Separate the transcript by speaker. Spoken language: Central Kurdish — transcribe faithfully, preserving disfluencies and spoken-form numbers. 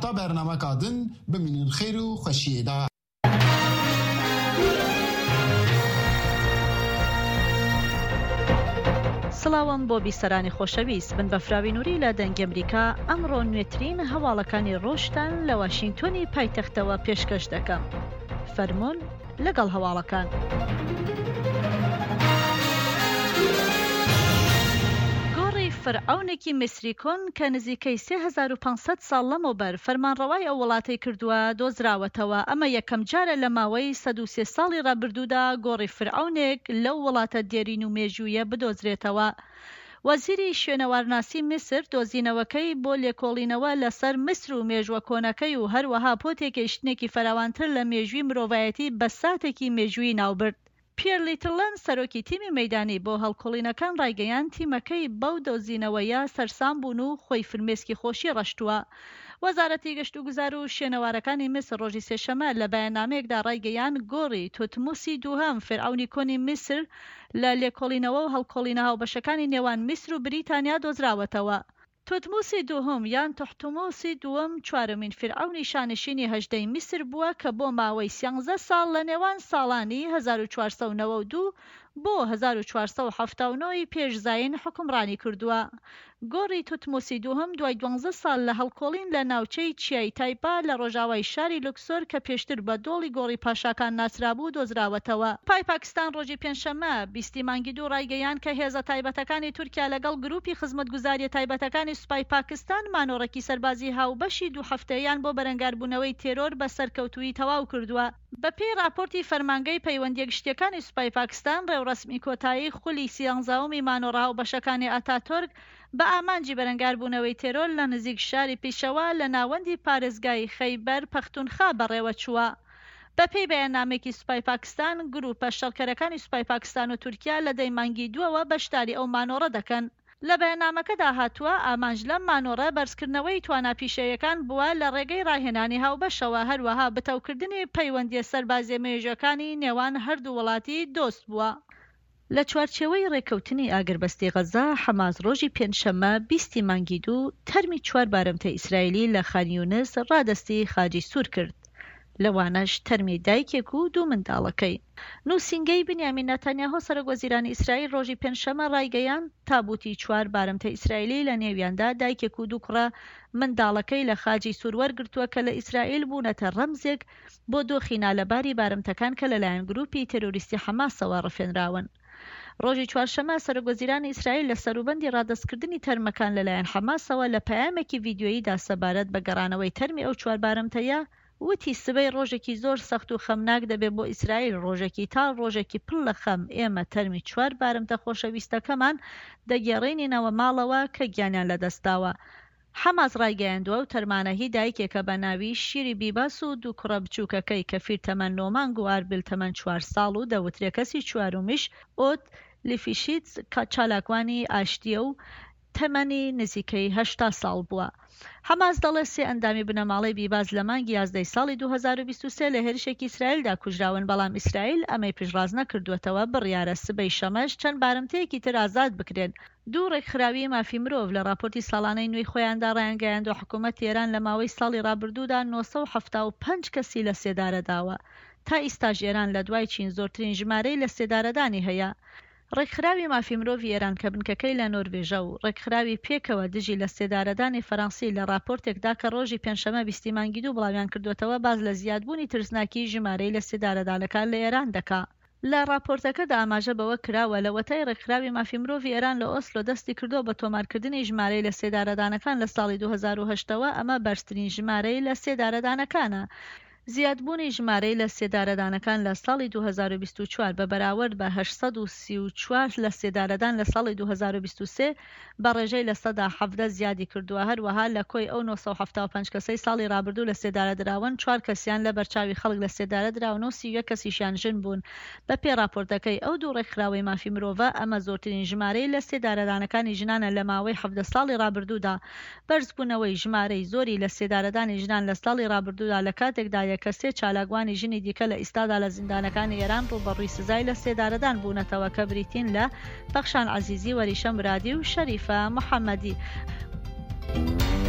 Speaker 1: هفتا برنامه کادن بمینین خیر و خوشیه دا.
Speaker 2: سڵاوم بۆ بیسەرانی خۆشەویست بن بە فراوینووری لە دەنگ ئەمریکا ئەمڕۆ نوێترین هەواڵەکانی ڕۆژتان لە واشنگتۆنی پایتەختەوە پێشکەش دەکەم. فەرموون لەگەڵ هەواڵەکان. گۆڕی فەرعەونێکی میسری کۆن کە نزیکەی سێ هەزار و پانسەد ساڵ لەمەوبەر فەرمانڕەوای ئەو وڵاتەی کردووە دۆزراوەتەوە. ئەمە یەکەم جارە لە ماوەی سەد و سێ ساڵی ڕابردوودا گۆڕی فەرعەونێک لەو وڵاتە دێرین و مێژوویە بدۆزرێتەوە. وەزیری شوێنەوارناسی میسر دۆزینەوەکەی بۆ لێکۆڵینەوە لەسەر میسر و مێژووە کۆنەکەی و هەروەها پۆتێکێشتنێکی فەراوانتر لە مێژووی مرۆڤایەتی بە ساتێکی مێژووی ناوبرد. پیر لیتلەن سەرۆکی تیمی مەیدانی بۆ هەڵکۆڵینەکان ڕایگەیان تیمەکەی بەو دۆزینەوەیە سەرسام بوون و خۆی فرمێسکی خۆشی ڕەشتووە. وەزارەتی گەشت و گوزار و شوێنەوارەکانی میسر ڕۆژی سێشەمە لە بەیاننامەیەکدا ڕایگەیان گۆڕی توتموسی دووهەم فێرعەونی کۆنی میسر لە لێکۆڵینەوە و هەڵکۆڵینە هاوبەشەکانی نێوان میسر و بریتانیا دۆزراوەتەوە. توتموسی دووهەم یان تحتموسی دووەم چوارەمین فێرعەونی شانشینی هەژدەی میسر بووە کە بۆ ماوەی سیانزە ساڵ لە نێوان ساڵانی هەزار و چوارسەد و نەوە و دوو بۆ هەزار و چوارسەد و هەفتە و نۆ پێشزاین حکومڕانی کردووە. گۆڕی توتموسی دووهەم دوای دوانزە ساڵ لە هەڵکۆڵین لە ناوچەی چیای تایپا لە ڕۆژاوای شاری لوکسۆر کە پێشتر بە دۆڵی گۆڕی پاشاکان ناسرابوو دۆزراوەتەوە. پای پاکستان ڕۆژی پێنجشەممە بیستی مانگی دوو ڕایگەیان کە هێزە تایبەتەکانی تورکیا لەگەڵ گروپی خزمەتگوزاریە تایبەتەکانی سوپای پاکستان مانۆڕێکی سەربازی هاوبەشی دوو هەفتەیان بۆ بەرەنگاربوونەوەی تێرۆر بە سەرکەوتووی تەواو کردووە. بەپێی راپۆرتی فەرمانگەی پەیوەندیە گشتیەکانی سوپای پاکستان ڕێوڕەسمی کۆتایی خولی سیانزەوەمی مانۆڕە هاوبەشەکانی ئاتاتۆرک بە ئامانجی بەرەنگاربوونەوەی تێرۆر لە نزیک شاری پیشەوە لە ناوەندی پارێزگای خەیبەر پەختونخوا بەڕێوە چووە. بەپێی بەیاننامێکی سوپای پاکستان گروپە شەڕکەرەکانی سوپای پاکستان و تورکیا لە دەی مانگی دووەوە بەشداری ئەو مانۆڕە دەکەن. لە بەیاننامەکەدا هاتووە ئامانج لەم مانۆڕە بەرزکردنەوەی تواناپیشەیەکان بووە لە ڕێگەی ڕاهێنانی هاوبەشەوە، هەروەها بەتەوکردنی پەیوەندیە سەربازیە مێژووەکانی نێوان هەردوو وڵاتی دۆست بووە. لە چوارچێوەی ڕێکەوتنی ئاگربەستی غەزا حەماس ڕۆژی پێنجشەممە بیستی مانگی دوو تەرمی چوار بارەمتە ئیسرائیلی لە خان یونس ڕادەستی خاجی سوور کرد. لەوانەش تەرمی دایکێک و دوو منداڵەکەی. نووسینگەی بنیامین نەتانیاهۆ سەرۆکوەزیرانی ئیسرائیل ڕۆژی پێنجشەممە ڕایگەیان تابوتی چوار بارەمتە ئیسرائیلی لە نێویاندا دایکێک و دوو کوڕە منداڵەکەی لە خاجی سوور وەرگرتووە کە لە ئیسرائیل بوونەتە ڕەمزێک بۆ دۆخی نالەباری بارەمتەکان کە لەلایەن گروپی تێرۆریستی حەماسەوە ڕفێنراون. ڕۆژی چوارشەمە سەرۆکوەزیرانی ئیسرائیل لە سەروبەندی ڕادەستکردنی تەرمەکان لەلایەن حەماسەوە لە پەیامێکی ڤیدیۆییدا سەبارەت بە گەڕانەوەی تەرمی ئەو چوار بارەمتەیە وتی سبەی ڕۆژێکی زۆر سەخت و خەمناک دەبێت بۆ ئیسرائیل، ڕۆژێکی تاڵ، ڕۆژێکی پڕ لە خەم. ئێمە تەرمی چوار بارەمتە خۆشەویستەکەمان دەگێڕێنینەوە ماڵەوە کە گیانیان لەدەستاوە. حەماس ڕایگەیاندووە و تەرمانە هی دایکێکە بە ناوی شیری بیباس و دوو کوڕە بچووکەکەی کەفیر تەمەن نۆ مانگ و ئاربیل تەمەن چوار ساڵ و دەوترێ کەسی چوارومیش ئۆت لیفیشیتس چالاکوانی ئاشتیە و تەمەنی نزیکەی هەشتا ساڵ بووە. حەماس دەڵێ سێ ئەندامی بنەماڵەی بیباز لە مانگی یازدەی ساڵی دوو هەزار و بیست و سێ لە هێرشێکی ئیسرائیلدا کوژراون، بەڵام ئیسرائیل ئەمەی پشتڕاست نەکردووەتەوە، بڕیارە سبەی شەمەش چەند بارەمتەیەکی تر ئازاد بکرێن. دوو ڕێکخراوی مافی مرۆڤ لە راپۆرتی ساڵانەی نوێی خۆیاندا ڕایانگەیاندوە حکوومەت ئێران لە ماوەی ساڵی ڕابردوودا نۆ سەد و هەفتا و پێنج کەسی لە سێدارەداوە. تا ئیستاژ ئێران لە دوای چین زۆرترین ژمارەی لە سێدارەدانی هەیە. ڕێکخراوی مافی مرۆڤی ئێران کە بنکەکەی لە نۆروێژە و ڕێکخراوی پێکەوە دژی لە سێدارەدانی فەڕەنسی لە راپۆرتێکدا کە ڕۆژی پێنجشەممە بیستی مانگی دوو بڵاویان کردوێتەوە باز لە زیادبوونی ترسناکی ژمارەی لە سێدارەدانەکان لە ئێران دەکا. لە راپۆرتەکەدا ئاماژە بەوە کراوە لە وەتای ڕێکخراوی مافی مرۆڤی ئێران لە ئۆسلۆ دەستی کردو بە تۆمارکردنی ژمارەی لە سێدارەدانەکان لە ساڵی دوو هەزار و هەشتەوە، ئەمە بەرزترین ژمارەی لە سێدارەدانەکانە. زیادبوونی ژمارەی لە سێدارەدانەکان لە ساڵی دوو هەزار و بیست و چوار بە بەراورد بە هەشت سەد و سی و چوار لە سێدارەدان لە ساڵی دوو هەزار و بیست و سێ بە ڕێژەی لە سەدا حەڤدە زیادی کردووە. هەروەها لە کۆی ئەو نۆ سەد و هەفتا و پێنج کەسەی ساڵی ڕابردوو لە سێدارە دراون، چوار کەسیان لە بەرچاوی خەڵک لە سێدارە دراون و سی و یەک کەسیشیان ژن بوون. بە پێی راپۆرتەکەی ئەو دوو ڕێکخراوەی مافی مرۆڤە، ئەمە زۆرترین ژمارەی لە سێدارەدانەکانی ژنانە لە ماوەی حەڤدە ساڵی ڕابردوودا. بەرزبوونەوەی ژمارەی زۆری لە سێدارەدانی ژنان لە ساڵی ڕابردوودا لە کاتێکدا یەکە سێ چالاک وانی ژنی دیکە لە ئیستادا لە زیندانەکانی ئێران ڕوبەڕووی سزای لە سێدارەدان بوونەتەوە کە بریتین لە بەخشان عەزیزی، وەریشە مرادی و شەریفە محەممەدی.